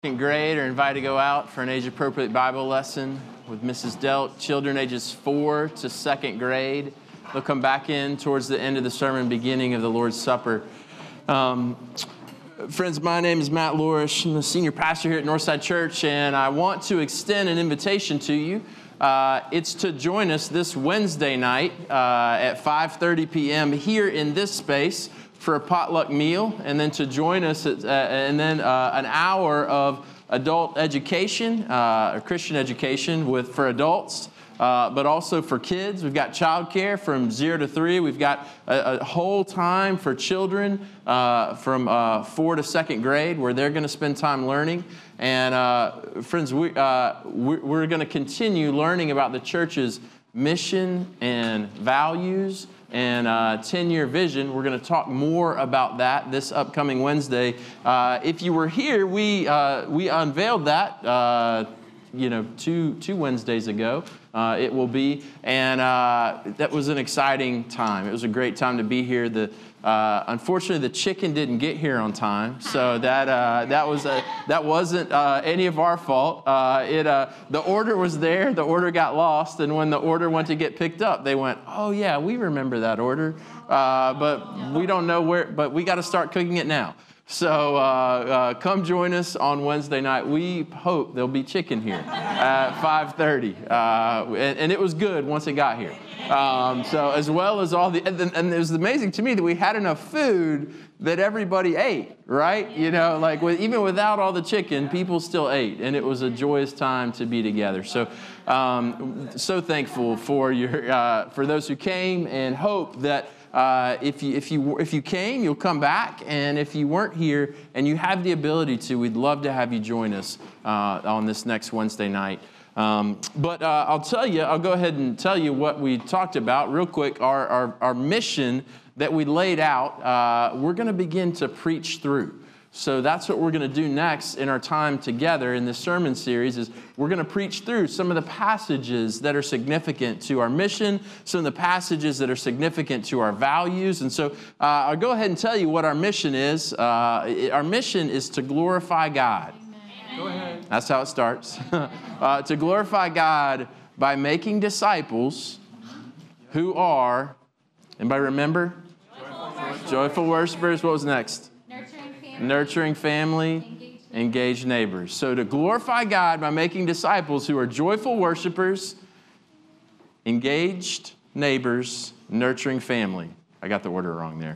Second grade are invited to go out for an age-appropriate Bible lesson with Mrs. Delt. Children ages 4 to 2nd grade. They'll come back in towards the end of the sermon, beginning of the Lord's Supper. Friends, my name is Matt Lorish. I'm the senior pastor here at Northside Church, and I want to extend an invitation to you. It's to join us this Wednesday night at 5:30 p.m. here in this space for a potluck meal, and then to join us an hour of adult education, or Christian education for adults, but also for kids. We've got childcare from 0 to 3. We've got a whole time for children from 4 to 2nd grade where they're going to spend time learning. And friends, we're going to continue learning about the church's mission and values and 10-year vision. We're going to talk more about that this upcoming Wednesday. If you were here, we unveiled that, two Wednesdays ago. It will be, and that was an exciting time. It was a great time to be here. Unfortunately, the chicken didn't get here on time, so that wasn't any of our fault. The order was there. The order got lost, and when the order went to get picked up, they went, "Oh yeah, we remember that order, but we don't know where. But we got to start cooking it now." So come join us on Wednesday night. We hope there'll be chicken here at 5:30, and it was good once it got here. So as well as and it was amazing to me that we had enough food that everybody ate, right? Even without all the chicken, people still ate, and it was a joyous time to be together. So so thankful for those who came, and hope that if you came, you'll come back, and if you weren't here and you have the ability to, we'd love to have you join us on this next Wednesday night. But I'll go ahead and tell you what we talked about real quick. Our mission that we laid out, we're going to begin to preach through. So that's what we're going to do next in our time together in this sermon series. Is we're going to preach through some of the passages that are significant to our mission, some of the passages that are significant to our values. And so I'll go ahead and tell you what our mission is. Our mission is to glorify God. Amen. Go ahead. That's how it starts. To glorify God by making disciples who are, anybody remember? Joyful worshipers. What was next? Nurturing family, engaged neighbors. So to glorify God by making disciples who are joyful worshipers, engaged neighbors, nurturing family. I got the order wrong there.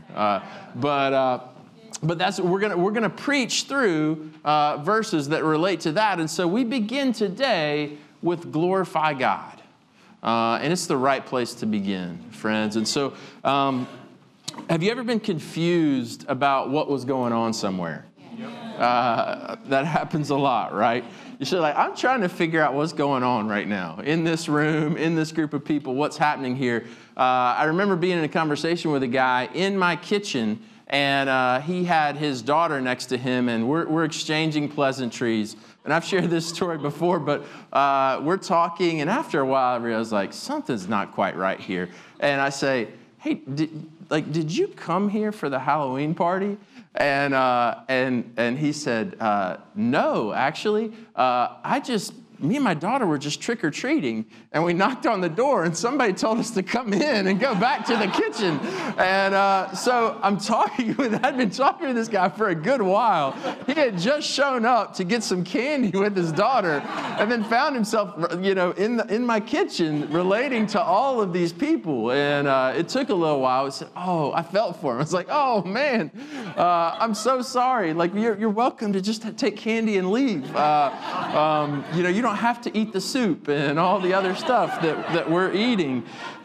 But that's we're gonna preach through verses that relate to that. And so we begin today with glorify God, and it's the right place to begin, friends. And so. Have you ever been confused about what was going on somewhere? That happens a lot, right? You're like, I'm trying to figure out what's going on right now in this room, in this group of people, what's happening here. I remember being in a conversation with a guy in my kitchen, and he had his daughter next to him, and we're exchanging pleasantries. And I've shared this story before, but we're talking, and after a while, I realized, something's not quite right here. And I say, hey, did you come here for the Halloween party? And he said, no, actually, me and my daughter were just trick-or-treating, and we knocked on the door, and somebody told us to come in and go back to the kitchen. And so I'd been talking to this guy for a good while. He had just shown up to get some candy with his daughter, and then found himself, in my kitchen relating to all of these people. And it took a little while. I said, I felt for him. I was like, oh, man, I'm so sorry. You're welcome to just take candy and leave. You don't have to eat the soup and all the other stuff that we're eating.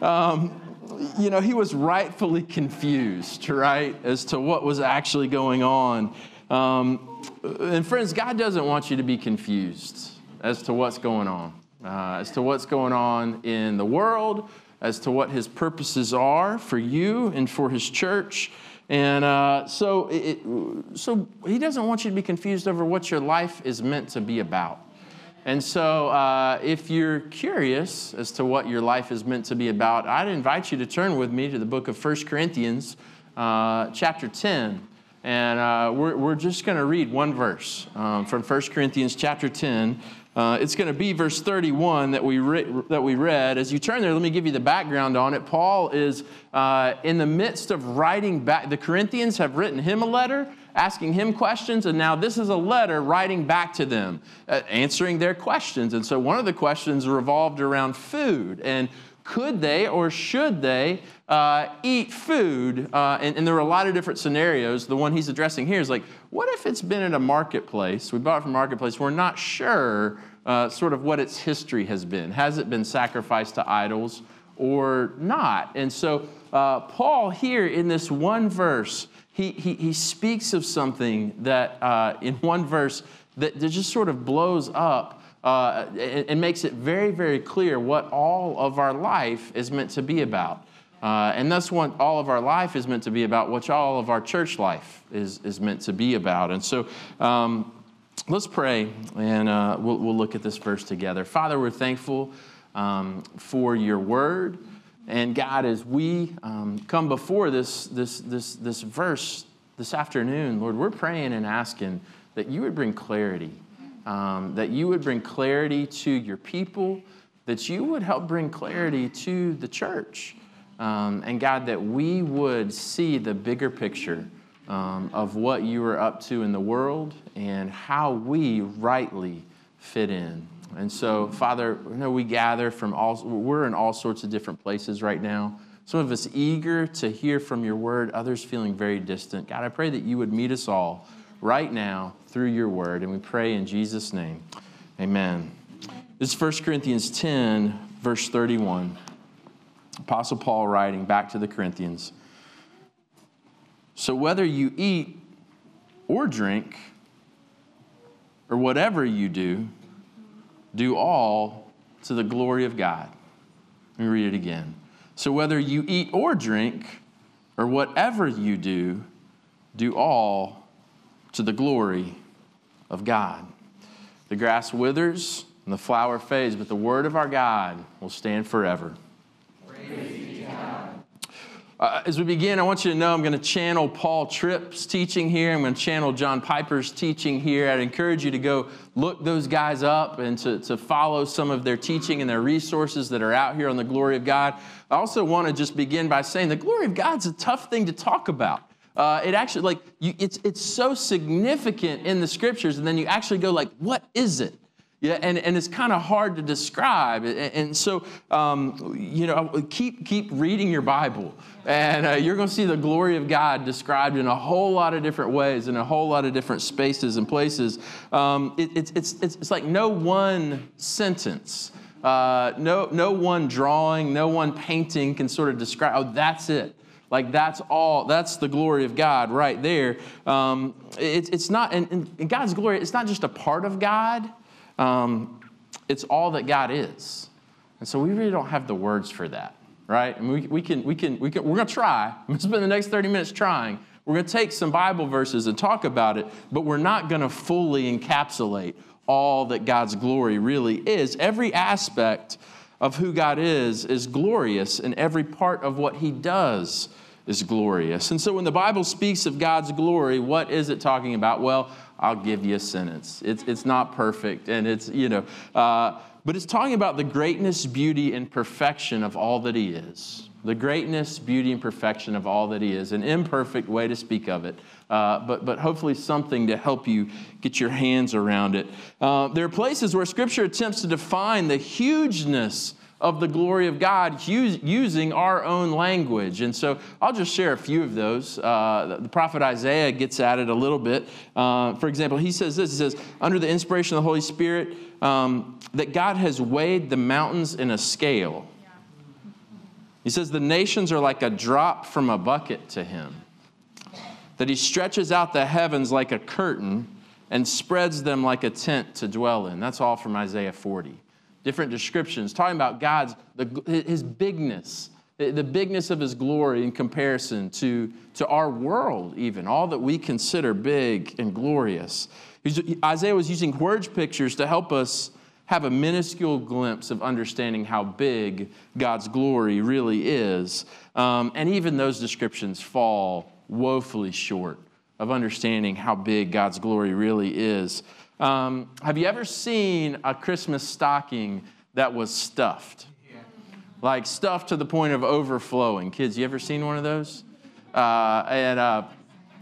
He was rightfully confused, right, as to what was actually going on. And friends, God doesn't want you to be confused as to what's going on, in the world, as to what His purposes are for you and for His church. And so He doesn't want you to be confused over what your life is meant to be about. And so if you're curious as to what your life is meant to be about, I'd invite you to turn with me to the book of 1 Corinthians, chapter 10. And we're just going to read one verse from 1 Corinthians chapter 10. It's going to be verse 31 that we read. As you turn there, let me give you the background on it. Paul is in the midst of writing back. The Corinthians have written him a letter, asking him questions, and now this is a letter writing back to them, answering their questions. And so one of the questions revolved around food, and could they or should they eat food? And there were a lot of different scenarios. The one he's addressing here is like, what if it's been at a marketplace? We bought it from a marketplace. We're not sure sort of what its history has been. Has it been sacrificed to idols or not? And so Paul here in this one verse, he speaks of something that in one verse that just sort of blows up and makes it very, very clear what all of our life is meant to be about. And that's what all of our life is meant to be about, what all of our church life is meant to be about. And so let's pray, and we'll look at this verse together. Father, we're thankful for your word. And God, as we come before this verse this afternoon, Lord, we're praying and asking that you would bring clarity, that you would bring clarity to your people, that you would help bring clarity to the church. And God, that we would see the bigger picture of what you are up to in the world and how we rightly fit in. And so, Father, I know we gather we're in all sorts of different places right now. Some of us eager to hear from your word, others feeling very distant. God, I pray that you would meet us all right now through your word. And we pray in Jesus' name, amen. This is 1 Corinthians 10, verse 31. Apostle Paul writing back to the Corinthians. So whether you eat or drink or whatever you do all to the glory of God. Let me read it again. So whether you eat or drink or whatever you do all to the glory of God. The grass withers and the flower fades, but the word of our God will stand forever. As we begin, I want you to know I'm going to channel Paul Tripp's teaching here. I'm going to channel John Piper's teaching here. I'd encourage you to go look those guys up and to follow some of their teaching and their resources that are out here on the glory of God. I also want to just begin by saying the glory of God's a tough thing to talk about. It actually, it's so significant in the scriptures, and then you actually go like, what is it? Yeah, and it's kind of hard to describe. And so, keep reading your Bible. And you're going to see the glory of God described in a whole lot of different ways, in a whole lot of different spaces and places. It's like no one sentence, no one drawing, no one painting can sort of describe, oh, that's it. Like that's the glory of God right there. It's not, and God's glory, it's not just a part of God. It's all that God is. And so we really don't have the words for that, right? And we're going to try. I'm going to spend the next 30 minutes trying. We're going to take some Bible verses and talk about it, but we're not going to fully encapsulate all that God's glory really is. Every aspect of who God is glorious, and every part of what he does is glorious. And so when the Bible speaks of God's glory, what is it talking about? Well, I'll give you a sentence. It's not perfect, and but it's talking about the greatness, beauty, and perfection of all that he is. The greatness, beauty, and perfection of all that he is. An imperfect way to speak of it, but hopefully something to help you get your hands around it. There are places where Scripture attempts to define the hugeness of the glory of God using our own language. And so I'll just share a few of those. The prophet Isaiah gets at it a little bit. For example, he says this, he says, under the inspiration of the Holy Spirit, that God has weighed the mountains in a scale. He says the nations are like a drop from a bucket to him. That he stretches out the heavens like a curtain and spreads them like a tent to dwell in. That's all from Isaiah 40. Different descriptions, talking about his bigness, the bigness of his glory in comparison to our world even, all that we consider big and glorious. Isaiah was using word pictures to help us have a minuscule glimpse of understanding how big God's glory really is. And even those descriptions fall woefully short of understanding how big God's glory really is. Have you ever seen a Christmas stocking that was stuffed? Like stuffed to the point of overflowing. Kids, you ever seen one of those? That's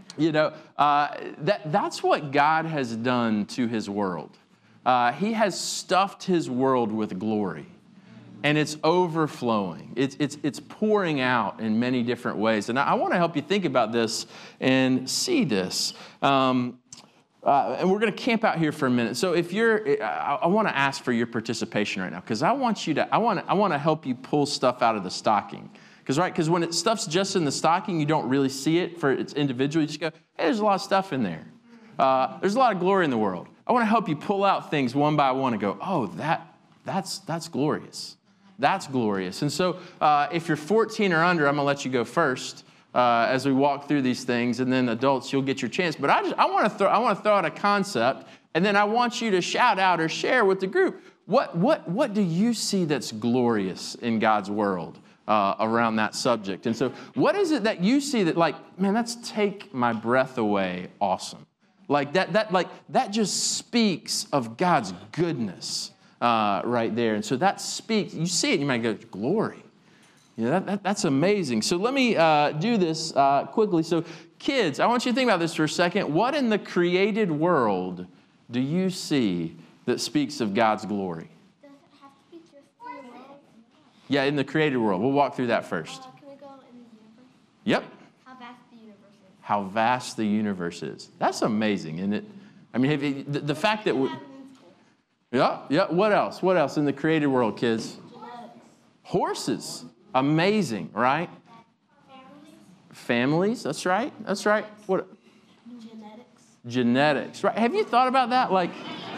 what God has done to his world. He has stuffed his world with glory. And it's overflowing. It's pouring out in many different ways. And I want to help you think about this and see this. And we're going to camp out here for a minute. So if I want to ask for your participation right now, because I want to help you pull stuff out of the stocking. Because when stuff's just in the stocking, you don't really see it for its individual. You just go, hey, there's a lot of stuff in there. There's a lot of glory in the world. I want to help you pull out things one by one and go, oh, that's glorious. That's glorious. And so if you're 14 or under, I'm going to let you go first. As we walk through these things, and then adults, you'll get your chance. But I want to throw out a concept, and then I want you to shout out or share with the group. What do you see that's glorious in God's world around that subject? And so, what is it that you see that, like, man, that's take my breath away, awesome? Like that just speaks of God's goodness right there. And so that speaks. You see it, and you might go, glory. Yeah, that's amazing. So let me do this quickly. So kids, I want you to think about this for a second. What in the created world do you see that speaks of God's glory? Does it have to be just in the world? Yeah, in the created world. We'll walk through that first. Can we go in the universe? Yep. How vast the universe is. How vast the universe is. That's amazing, isn't it? I mean, the fact that we... Yeah. What else? What else in the created world, kids? Genetics. Horses. Amazing, right? Families, that's right. What? Genetics, right? Have you thought about that? Like,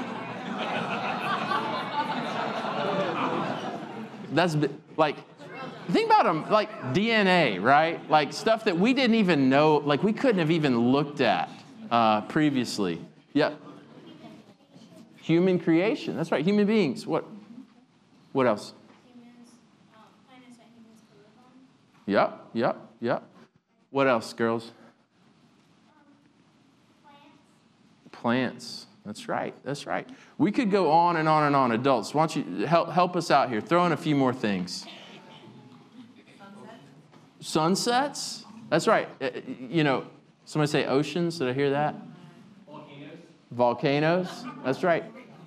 that's like, think about them, like DNA, right? Like stuff that we didn't even know, like we couldn't have even looked at previously. Yeah. Human creation, that's right. Human beings. What else? Yep. What else, girls? Plants. That's right. We could go on and on and on. Adults, why don't you help us out here? Throw in a few more things. Sunsets? That's right. Somebody say oceans. Did I hear that? Volcanoes. That's right.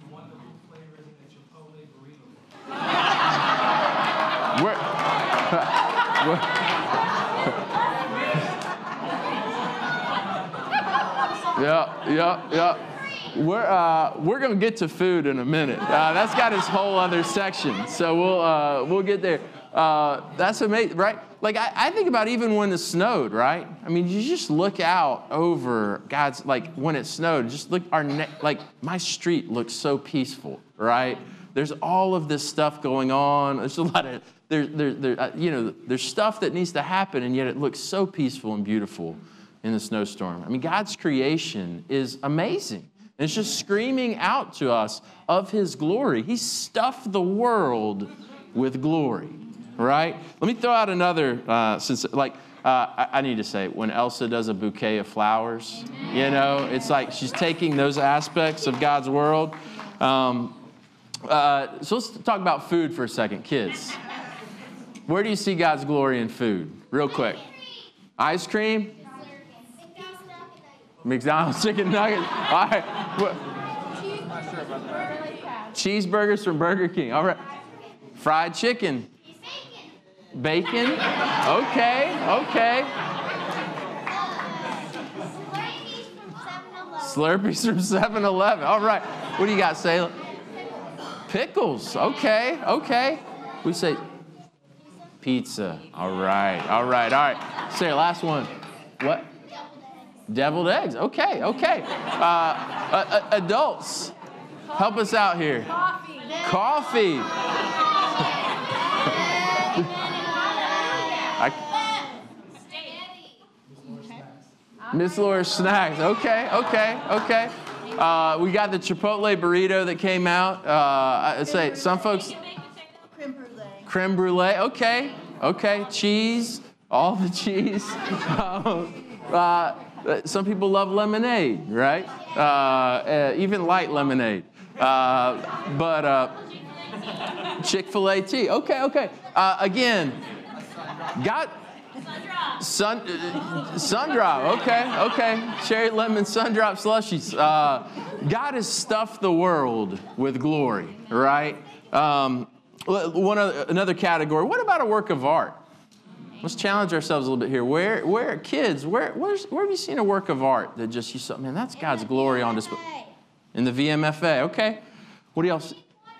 Yeah. We're going to get to food in a minute. That's got its whole other section, so we'll get there. That's amazing, right? Like I think about even when it snowed, right? I mean, you just look out over God's, like when it snowed, just look like my street looks so peaceful, right? There's all of this stuff going on. There's a lot of there's stuff that needs to happen, and yet it looks so peaceful and beautiful in the snowstorm. I mean, God's creation is amazing. And it's just screaming out to us of his glory. He stuffed the world with glory, right? Let me throw out another, I need to say, when Elsa does a bouquet of flowers, it's like she's taking those aspects of God's world. So let's talk about food for a second. Kids, where do you see God's glory in food? Real quick. Ice cream? McDonald's chicken nuggets. All right. Cheeseburgers from Burger King. All right. Fried chicken. Bacon. Okay. Slurpees from 7-Eleven. All right. What do you got, Salem? Pickles. Okay. We say pizza. All right. Say last one. What? Deviled eggs. Okay. Adults, help us out here. Coffee. Miss Laura's snacks. Okay. We got the Chipotle burrito that came out. I'd say some folks. Creme brulee. Okay. Cheese. All the cheese. Some people love lemonade, right? Even light lemonade. But Chick-fil-A tea. Okay. Again, God... Sundrop. Okay. Cherry lemon Sundrop slushies. God has stuffed the world with glory, right? Another category. What about a work of art? Let's challenge ourselves a little bit here. Where have you seen a work of art that just you thought, man, that's God's glory on display? In the VMFA. Okay. What do y'all see?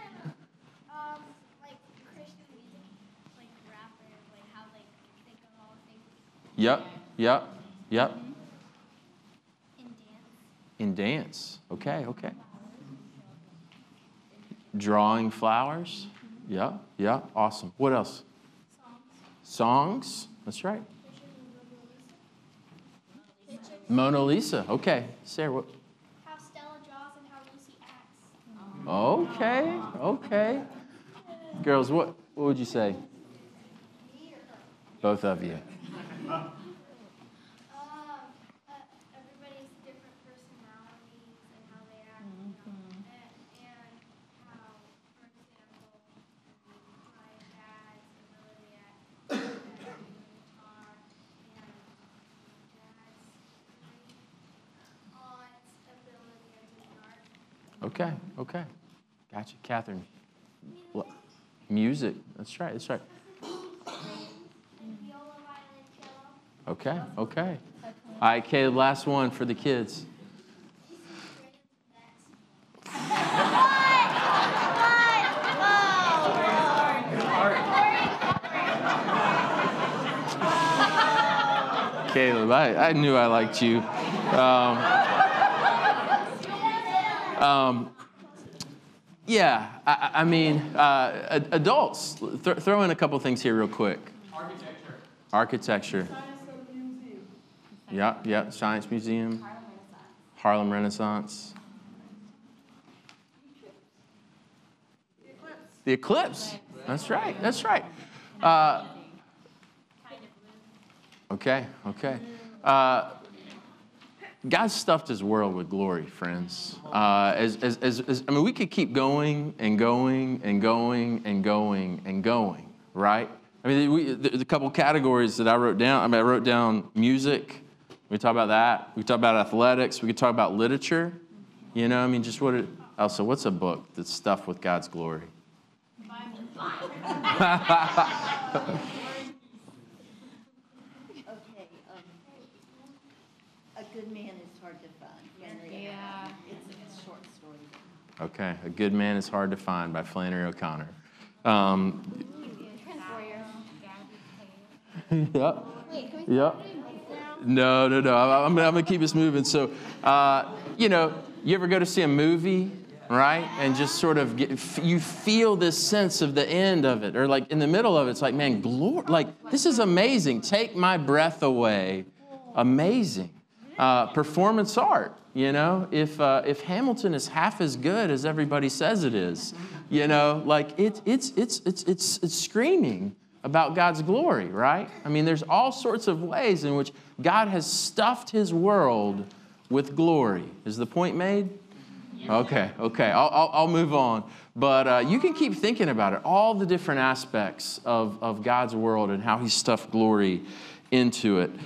Like Christian music, like rappers, like how they think of all things. Yep. In dance. In dance. Okay. Drawing flowers. Yeah. Awesome. What else? Songs. That's right. Mona Lisa. Okay. Sarah, what? How Stella draws and how Lucy acts. Okay. Girls, what would you say? Both of you. Everybody's different personalities and how they act, and how, for example, my dad's ability at guitar and dad's aunt's ability at doing art. Okay. Gotcha. Catherine. Music. That's right. And viola, violin, cello. Okay. All right, Caleb, last one for the kids. Caleb, I knew I liked you. Adults, throw in a couple things here real quick. Architecture. Yeah. Science Museum. Harlem Renaissance. The eclipse. That's right. Okay. God stuffed his world with glory, friends. We could keep going, right? I mean, there's a couple categories that I wrote down. I wrote down music. We talk about that. We talk about athletics. We could talk about literature. What's a book that's stuffed with God's glory? A Good Man is Hard to Find. Yeah. It's a short story. Okay, A Good Man is Hard to Find by Flannery O'Connor. Yep. Wait, can we Yep. No. I'm going to keep this moving. So, you ever go to see a movie, right? And just sort of you feel this sense of the end of it, or like in the middle of it, it's like, man, glory, like this is amazing. Take my breath away. Amazing. Performance art, if Hamilton is half as good as everybody says it is, it's screaming about God's glory, right? I mean, there's all sorts of ways in which God has stuffed his world with glory. Is the point made? Okay. I'll move on. But you can keep thinking about it, all the different aspects of God's world and how he stuffed glory into it.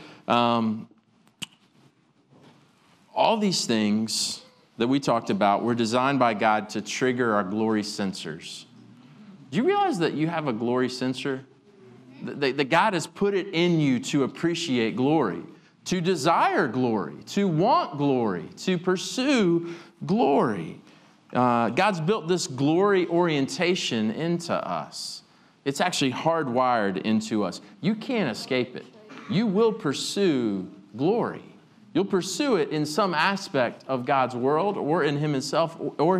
All these things that we talked about were designed by God to trigger our glory sensors. Do you realize that you have a glory sensor? That God has put it in you to appreciate glory, to desire glory, to want glory, to pursue glory. God's built this glory orientation into us. It's actually hardwired into us. You can't escape it. You will pursue glory. You'll pursue it in some aspect of God's world or in Him Himself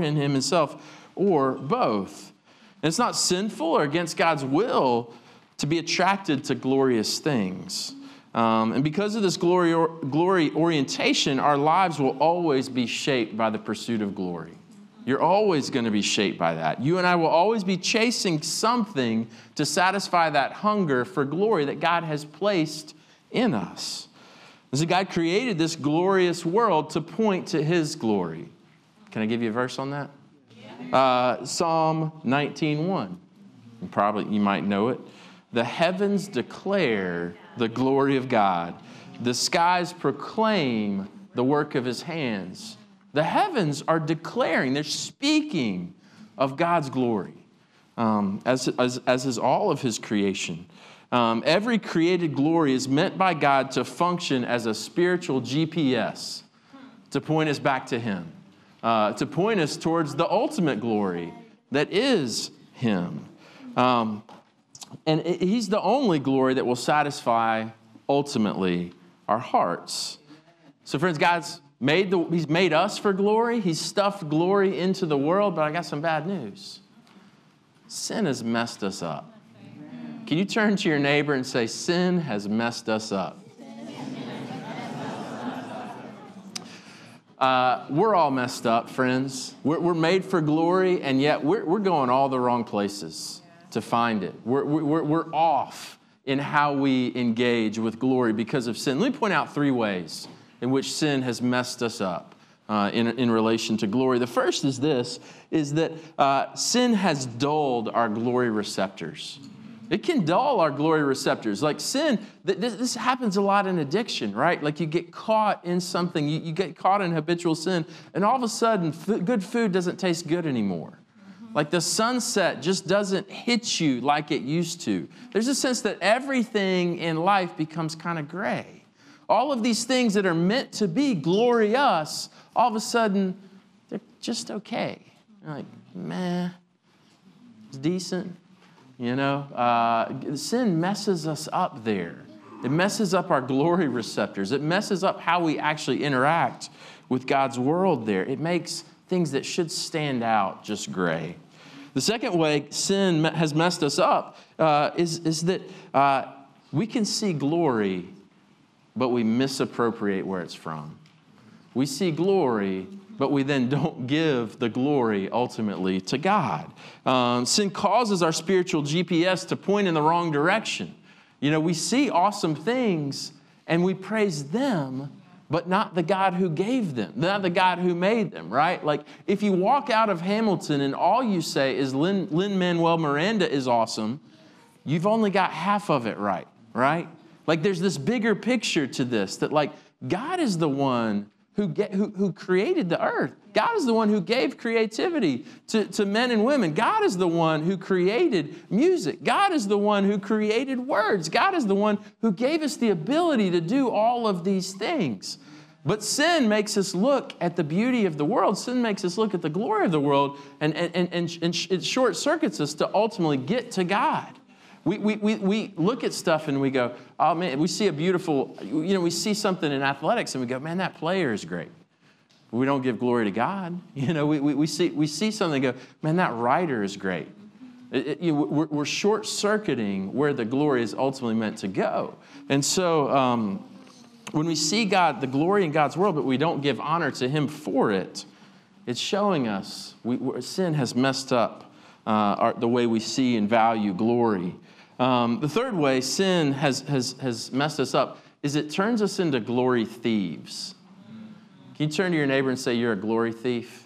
or both. And it's not sinful or against God's will to be attracted to glorious things. And because of this glory orientation, our lives will always be shaped by the pursuit of glory. You're always going to be shaped by that. You and I will always be chasing something to satisfy that hunger for glory that God has placed in us. So God created this glorious world to point to his glory. Can I give you a verse on that? Psalm 19:1. You might know it. The heavens declare the glory of God. The skies proclaim the work of his hands. The heavens are declaring, they're speaking of God's glory, as is all of his creation. Every created glory is meant by God to function as a spiritual GPS, to point us back to him, to point us towards the ultimate glory that is him. And he's the only glory that will satisfy ultimately our hearts. So friends, he's made us for glory. He's stuffed glory into the world, but I got some bad news. Sin has messed us up. Can you turn to your neighbor and say, sin has messed us up? We're all messed up, friends. We're made for glory, and yet we're going all the wrong places to find it. We're off in how we engage with glory because of sin. Let me point out 3 ways in which sin has messed us up in relation to glory. The first is that sin has dulled our glory receptors. It can dull our glory receptors. Like sin, this happens a lot in addiction, right? Like you get caught in something, you get caught in habitual sin, and all of a sudden, good food doesn't taste good anymore. Like the sunset just doesn't hit you like it used to. There's a sense that everything in life becomes kind of gray. All of these things that are meant to be glorious, all of a sudden, they're just okay. You're like, meh, it's decent. You know, sin messes us up there. It messes up our glory receptors. It messes up how we actually interact with God's world there. It makes things that should stand out just gray. The second way sin has messed us up is that we can see glory, but we misappropriate where it's from. We see glory, but we then don't give the glory ultimately to God. Sin causes our spiritual GPS to point in the wrong direction. You know, we see awesome things and we praise them, but not the God who gave them, not the God who made them, right? Like if you walk out of Hamilton and all you say is Lin-Manuel Miranda is awesome, you've only got half of it right? Like there's this bigger picture to this, that like God is the one who created the earth. God is the one who gave creativity to men and women. God is the one who created music. God is the one who created words. God is the one who gave us the ability to do all of these things. But sin makes us look at the beauty of the world. Sin makes us look at the glory of the world, and it short circuits us to ultimately get to God. We look at stuff and we go, oh man, we see we see something in athletics and we go, man, that player is great. We don't give glory to God. You know, we see something and go, man, that writer is great. We're short-circuiting where the glory is ultimately meant to go. And so when we see God, the glory in God's world, but we don't give honor to him for it, it's showing us sin has messed up the way we see and value glory. The third way sin has messed us up is it turns us into glory thieves. Can you turn to your neighbor and say, you're a glory thief?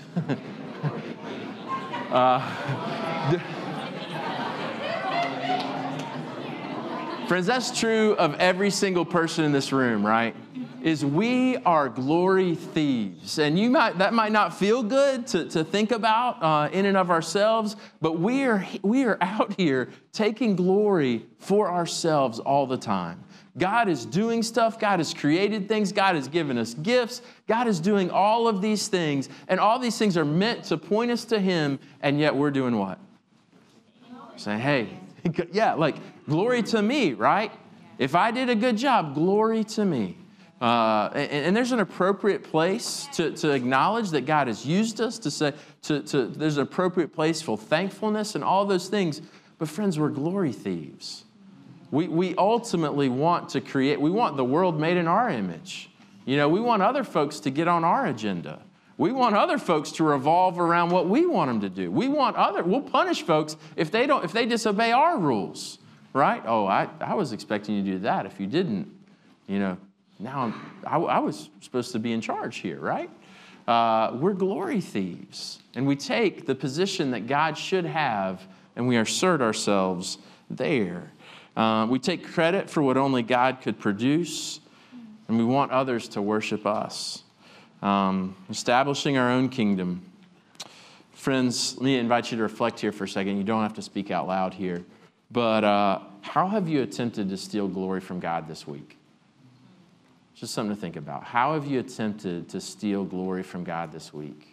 Friends, that's true of every single person in this room, right? Is we are glory thieves. And that might not feel good to think about in and of ourselves, but we are out here taking glory for ourselves all the time. God is doing stuff. God has created things. God has given us gifts. God is doing all of these things, and all these things are meant to point us to him, and yet we're doing what? Saying, hey, yeah, like glory to me, right? If I did a good job, glory to me. And there's an appropriate place to acknowledge that God has used us, to say, there's an appropriate place for thankfulness and all those things. But friends, we're glory thieves. We ultimately want to we want the world made in our image. You know, we want other folks to get on our agenda. We want other folks to revolve around what we want them to do. We'll punish folks if they disobey our rules, right? Oh, I was expecting you to do that. If you didn't, you know, now I was supposed to be in charge here, right? We're glory thieves. And we take the position that God should have and we assert ourselves there. We take credit for what only God could produce, and we want others to worship us. Establishing our own kingdom. Friends, let me invite you to reflect here for a second. You don't have to speak out loud here. But how have you attempted to steal glory from God this week? Just something to think about. How have you attempted to steal glory from God this week?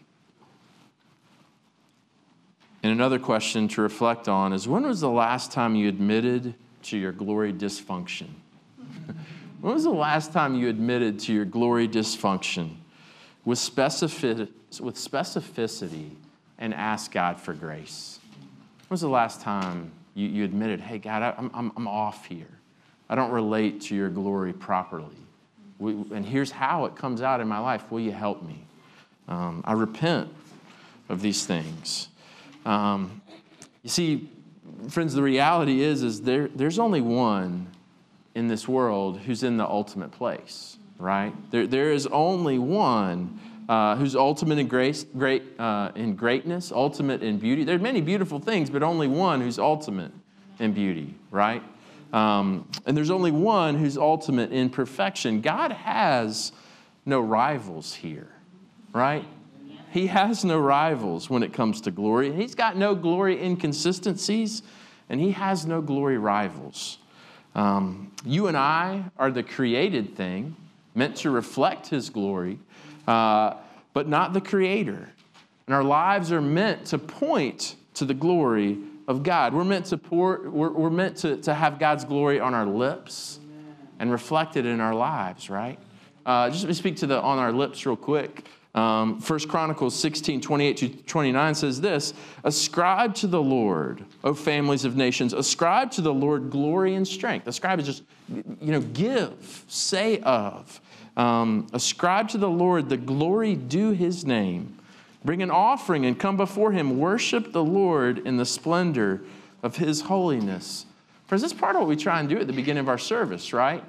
And another question to reflect on is, when was the last time you admitted to your glory dysfunction? When was the last time you admitted to your glory dysfunction with specificity and asked God for grace? When was the last time you admitted, hey, God, I'm off here. I don't relate to your glory properly. And here's how it comes out in my life. Will you help me? I repent of these things. You see, friends, the reality is there's only one in this world who's in the ultimate place, right? There is only one who's ultimate in greatness, ultimate in beauty. There are many beautiful things, but only one who's ultimate in beauty, right? And there's only one who's ultimate in perfection. God has no rivals here, right? He has no rivals when it comes to glory. He's got no glory inconsistencies, and he has no glory rivals. You and I are the created thing, meant to reflect his glory, but not the creator. And our lives are meant to point to the glory of God. We're meant to have God's glory on our lips and reflected in our lives, right? Just let me speak to on our lips real quick. 1 Chronicles 16:28-29 says this: ascribe to the Lord, O families of nations, ascribe to the Lord glory and strength. Ascribe is just, give, say of. Ascribe to the Lord the glory due his name. Bring an offering and come before him. Worship the Lord in the splendor of his holiness. Friends, that's part of what we try and do at the beginning of our service, right?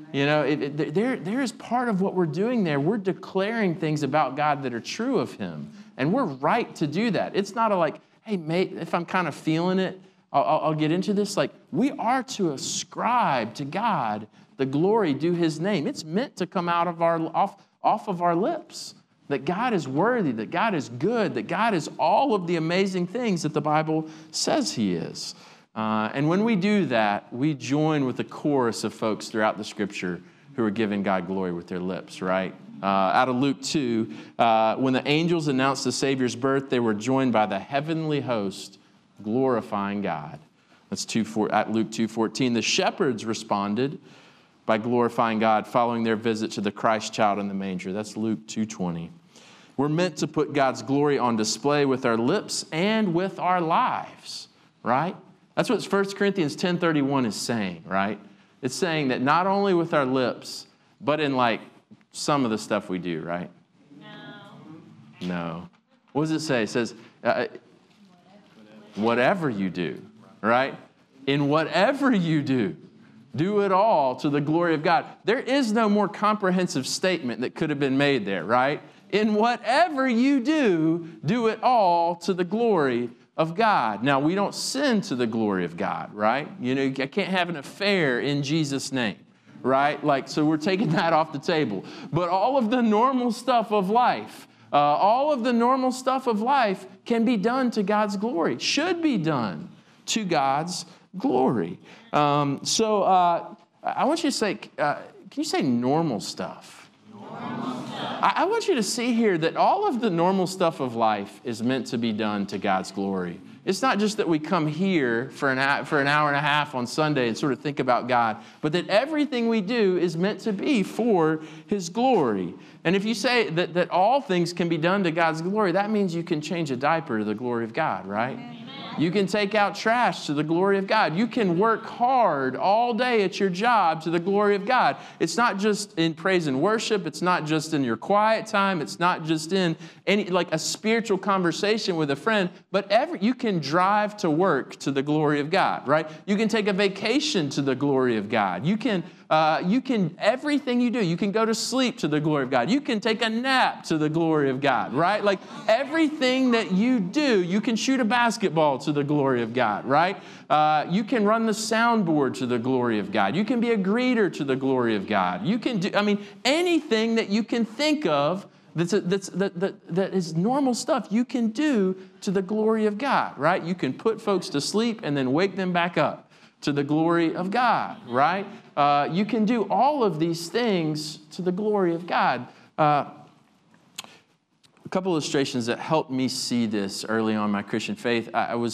There is part of what we're doing there. We're declaring things about God that are true of him. And we're right to do that. It's not hey, mate, if I'm kind of feeling it, I'll get into this. We are to ascribe to God the glory due his name. It's meant to come out of off of our lips. That God is worthy, that God is good, that God is all of the amazing things that the Bible says he is. And when we do that, we join with a chorus of folks throughout the Scripture who are giving God glory with their lips, right? Out of Luke 2, when the angels announced the Savior's birth, they were joined by the heavenly host glorifying God. That's at Luke 2:14. The shepherds responded by glorifying God following their visit to the Christ child in the manger. That's Luke 2:20. We're meant to put God's glory on display with our lips and with our lives, right? That's what 1 Corinthians 10:31 is saying, right? It's saying that not only with our lips, but in some of the stuff we do, right? No. What does it say? It says, whatever you do, right? In whatever you do, do it all to the glory of God. There is no more comprehensive statement that could have been made there, right? In whatever you do it all to the glory of God. Now, we don't sin to the glory of God, right? I can't have an affair in Jesus' name, right? So we're taking that off the table. But all of the normal stuff of life, can be done to God's glory, should be done to God's glory. So I want you to say, can you say normal stuff? I want you to see here that all of the normal stuff of life is meant to be done to God's glory. It's not just that we come here for an hour and a half on Sunday and sort of think about God, but that everything we do is meant to be for his glory. And if you say that all things can be done to God's glory, that means you can change a diaper to the glory of God, right? Amen. You can take out trash to the glory of God. You can work hard all day at your job to the glory of God. It's not just in praise and worship. It's not just in your quiet time. It's not just in a spiritual conversation with a friend, but you can drive to work to the glory of God, right? You can take a vacation to the glory of God. You can Everything you do, you can go to sleep to the glory of God. You can take a nap to the glory of God, right? Like everything that you do, you can shoot a basketball to the glory of God, right? You can run the soundboard to the glory of God. You can be a greeter to the glory of God. You can do, anything that you can think of that is normal stuff you can do to the glory of God, right? You can put folks to sleep and then wake them back up to the glory of God, right? You can do all of these things to the glory of God. A couple illustrations that helped me see this early on in my Christian faith.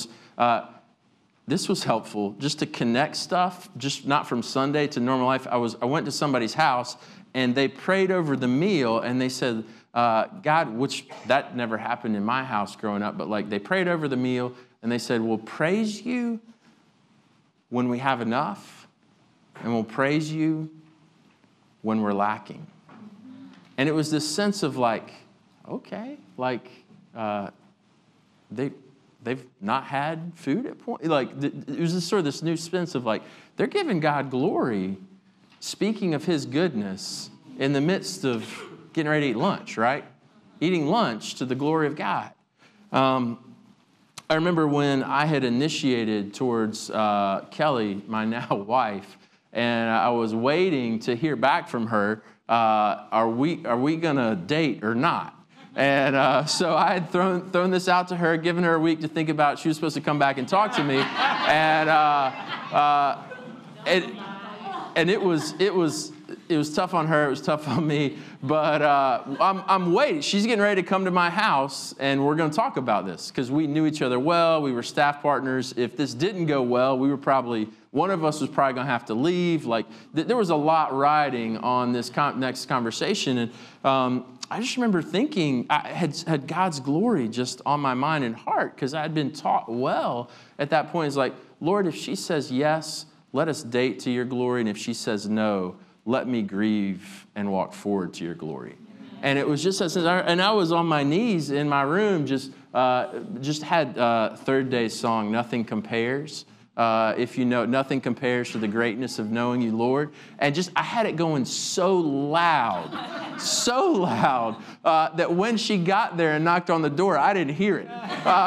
This was helpful just to connect stuff, just not from Sunday to normal life. I went to somebody's house and they prayed over the meal and they said, God, which that never happened in my house growing up, but like they prayed over the meal and they said, we'll praise you when we have enough and we'll praise you when we're lacking. And it was this sense of like, okay, like they've not had food at point. Like it was this new sense of like, they're giving God glory, speaking of his goodness in the midst of getting ready to eat lunch, right? Eating lunch to the glory of God. I remember when I had initiated towards Kelly, my now wife, and I was waiting to hear back from her, are we going to date or not? And so I had thrown this out to her, given her a week to think about it. She was supposed to come back and talk to me. And it was tough on her. It was tough on me. But I'm waiting. She's getting ready to come to my house, and we're going to talk about this because we knew each other well. We were staff partners. If this didn't go well, one of us was probably going to have to leave. Like there was a lot riding on this next conversation. And I just remember thinking I had God's glory just on my mind and heart because I had been taught well at that point. It's like, Lord, if she says yes, let us date to your glory. And if she says no, let me grieve and walk forward to your glory. And it was just and I was on my knees in my room, just had Third Day's song, Nothing Compares. If you know, nothing compares to the greatness of knowing you, Lord. And I had it going so loud, that when she got there and knocked on the door, I didn't hear it.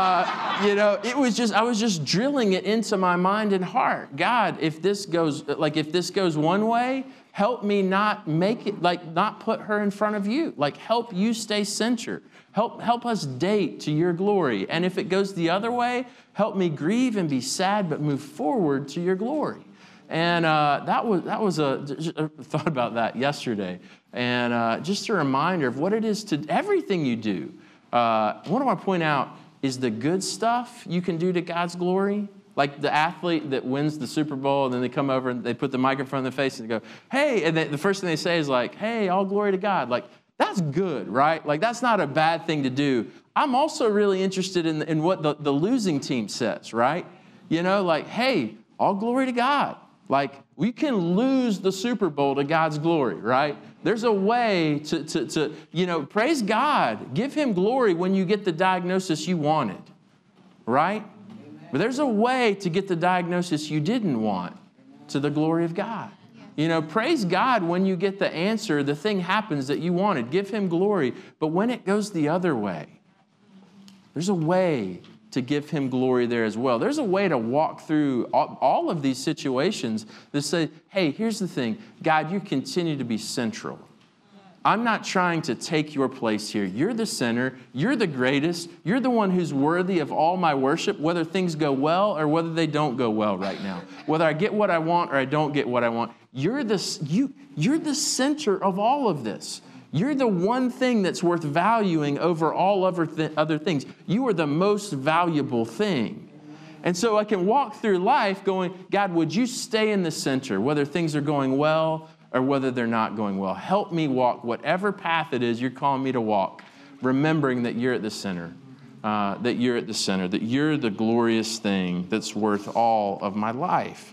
I was just drilling it into my mind and heart. God, if this goes one way, help me not make it, not put her in front of you. Help you stay center. Help us date to your glory. And if it goes the other way, help me grieve and be sad, but move forward to your glory. And I thought about that yesterday. And just a reminder of what it is to everything you do. What I want to point out is the good stuff you can do to God's glory. Like the athlete that wins the Super Bowl, and then they come over and they put the microphone in their face and they go, hey, and the first thing they say is like, hey, all glory to God. That's good, right? That's not a bad thing to do. I'm also really interested in what the losing team says, right? Hey, all glory to God. We can lose the Super Bowl to God's glory, right? There's a way to praise God. Give him glory when you get the diagnosis you wanted, right? But there's a way to get the diagnosis you didn't want to the glory of God. Praise God when you get the answer, the thing happens that you wanted. Give him glory. But when it goes the other way, there's a way to give him glory there as well. There's a way to walk through all of these situations that say, hey, here's the thing. God, you continue to be central. I'm not trying to take your place here. You're the center. You're the greatest. You're the one who's worthy of all my worship, whether things go well or whether they don't go well right now. Whether I get what I want or I don't get what I want. You're the center of all of this. You're the one thing that's worth valuing over all other things. You are the most valuable thing. And so I can walk through life going, God, would you stay in the center, whether things are going well or whether they're not going well. Help me walk whatever path it is you're calling me to walk, remembering that you're at the center, that you're the glorious thing that's worth all of my life.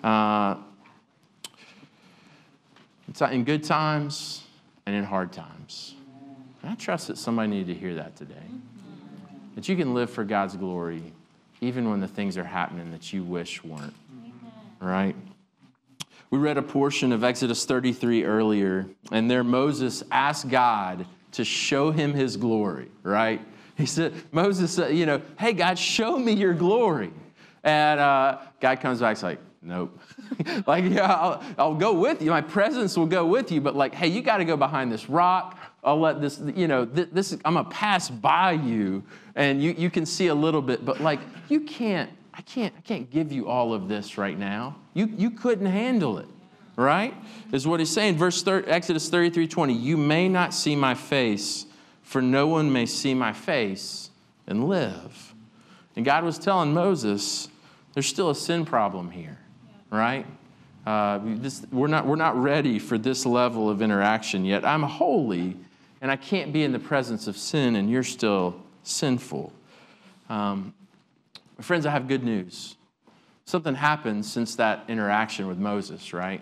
It's in good times and in hard times. And I trust that somebody needed to hear that today. That you can live for God's glory even when the things are happening that you wish weren't. Right? We read a portion of Exodus 33 earlier, and there Moses asked God to show him his glory, right? He said, Moses said, hey, God, show me your glory. And God comes back, like, nope. Like, yeah, I'll go with you. My presence will go with you. But like, hey, you got to go behind this rock. I'll let this, this I'm going to pass by you and you can see a little bit. But like, I can't give you all of this right now. You couldn't handle it, right? Is what he's saying. Exodus 33:20, you may not see my face, for no one may see my face and live. And God was telling Moses, there's still a sin problem here, right? We're not ready for this level of interaction yet. I'm holy, and I can't be in the presence of sin, and you're still sinful. Friends, I have good news. Something happened since that interaction with Moses, right?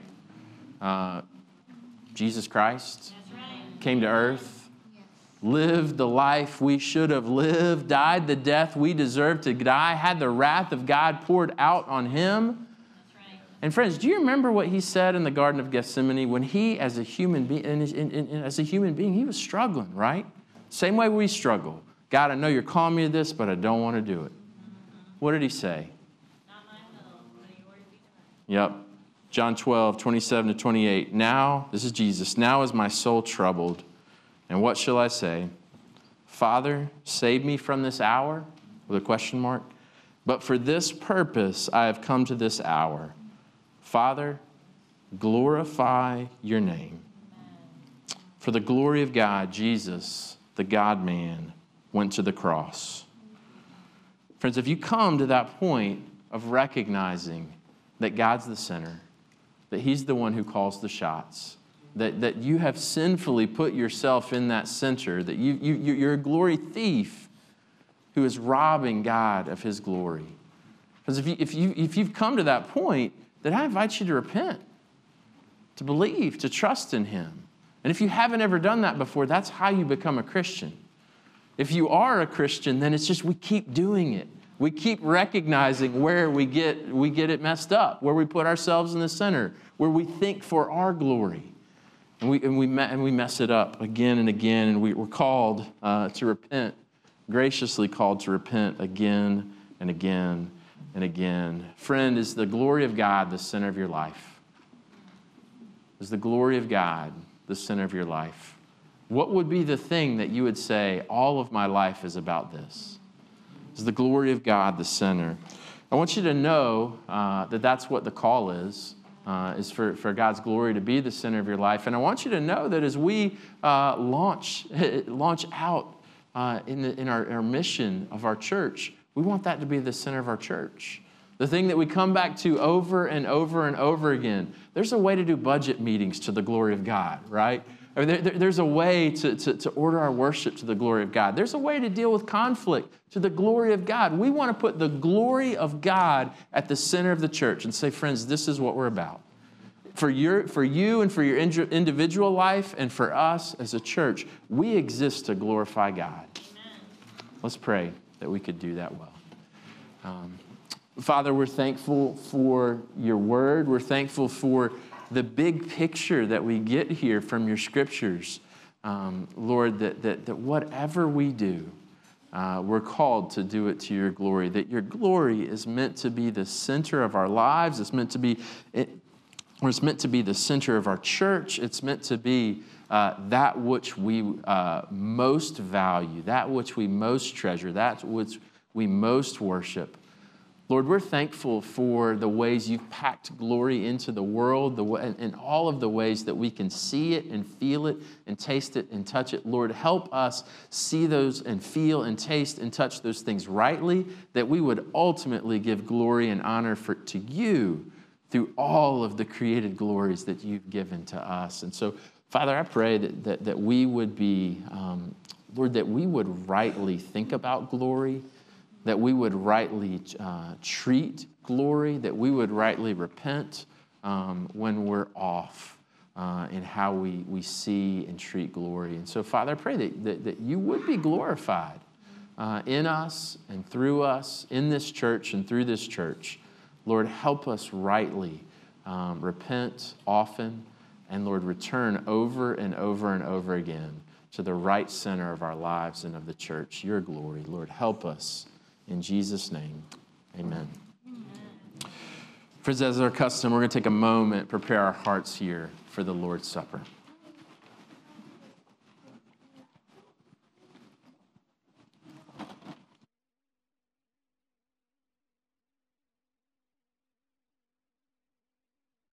Jesus Christ came to earth, lived the life we should have lived, died the death we deserved to die, had the wrath of God poured out on him. And friends, do you remember what he said in the Garden of Gethsemane when he, as a human being, he was struggling, right? Same way we struggle. God, I know you're calling me to this, but I don't want to do it. What did he say? Not my will, but yours be done. Yep. John 12:27-28. Now, this is Jesus, now is my soul troubled. And what shall I say? Father, save me from this hour? With a question mark. But for this purpose I have come to this hour. Father, glorify your name. For the glory of God, Jesus, the God-man, went to the cross. Friends, if you come to that point of recognizing that God's the center, that he's the one who calls the shots, that you have sinfully put yourself in that center, that you're a glory thief who is robbing God of his glory. Because if you've come to that point, then I invite you to repent, to believe, to trust in him. And if you haven't ever done that before, that's how you become a Christian. If you are a Christian, then it's just we keep doing it. We keep recognizing where we get it messed up, where we put ourselves in the center, where we think for our glory. And we mess it up again and again, and we're called to repent, graciously called to repent again and again and again. Friend, is the glory of God the center of your life? Is the glory of God the center of your life? What would be the thing that you would say, all of my life is about this? Is the glory of God the center? I want you to know that that's what the call is for God's glory to be the center of your life. And I want you to know that as we launch out in our mission of our church, we want that to be the center of our church. The thing that we come back to over and over and over again. There's a way to do budget meetings to the glory of God, right? I mean, there's a way to order our worship to the glory of God. There's a way to deal with conflict to the glory of God. We want to put the glory of God at the center of the church and say, friends, this is what we're about. For you and for your individual life and for us as a church, we exist to glorify God. Amen. Let's pray that we could do that well. Father, we're thankful for your word. We're thankful for the big picture that we get here from your scriptures. Lord, that whatever we do, we're called to do it to your glory, that your glory is meant to be the center of our lives. It's meant to be the center of our church. It's meant to be that which we most value, that which we most treasure, that which we most worship. Lord, we're thankful for the ways you've packed glory into the world, and all of the ways that we can see it and feel it and taste it and touch it. Lord, help us see those and feel and taste and touch those things rightly, that we would ultimately give glory and honor to you through all of the created glories that you've given to us. And so, Father, I pray that we would be, Lord, that we would rightly think about glory, that we would rightly treat glory, that we would rightly repent when we're off in how we see and treat glory. And so, Father, I pray that you would be glorified in us and through us, in this church and through this church. Lord, help us rightly repent often, and Lord, return over and over and over again to the right center of our lives and of the church, your glory. Lord, help us. In Jesus' name, amen. Friends, as our custom, we're going to take a moment, prepare our hearts here for the Lord's Supper.